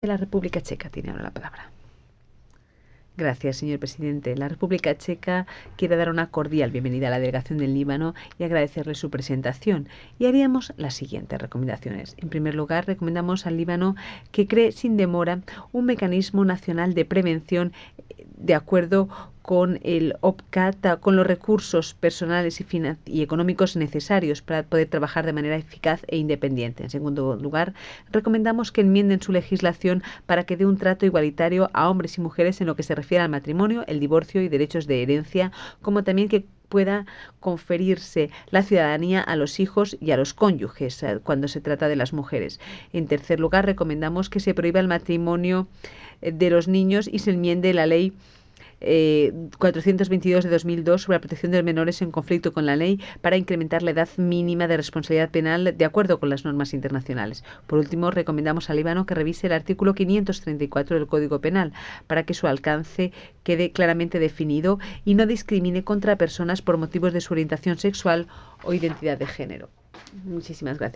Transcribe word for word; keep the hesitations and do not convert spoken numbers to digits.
de la República Checa tiene ahora la palabra. Gracias, señor presidente. La República Checa quiere dar una cordial bienvenida a la delegación del Líbano y agradecerle su presentación. Y haríamos las siguientes recomendaciones. En primer lugar, recomendamos al Líbano que cree sin demora un mecanismo nacional de prevención de acuerdo con el O P C A T, con los recursos personales y, y económicos necesarios para poder trabajar de manera eficaz e independiente. En segundo lugar, recomendamos que enmienden su legislación para que dé un trato igualitario a hombres y mujeres en lo que se refiere al matrimonio, el divorcio y derechos de herencia, como también que pueda conferirse la ciudadanía a los hijos y a los cónyuges eh, cuando se trata de las mujeres. En tercer lugar, recomendamos que se prohíba el matrimonio eh, de los niños y se enmiende la ley Eh, cuatrocientos veintidós de dos mil dos sobre la protección de menores en conflicto con la ley para incrementar la edad mínima de responsabilidad penal de acuerdo con las normas internacionales. Por último, recomendamos al Líbano que revise el artículo quinientos treinta y cuatro del Código Penal para que su alcance quede claramente definido y no discrimine contra personas por motivos de su orientación sexual o identidad de género. Muchísimas gracias.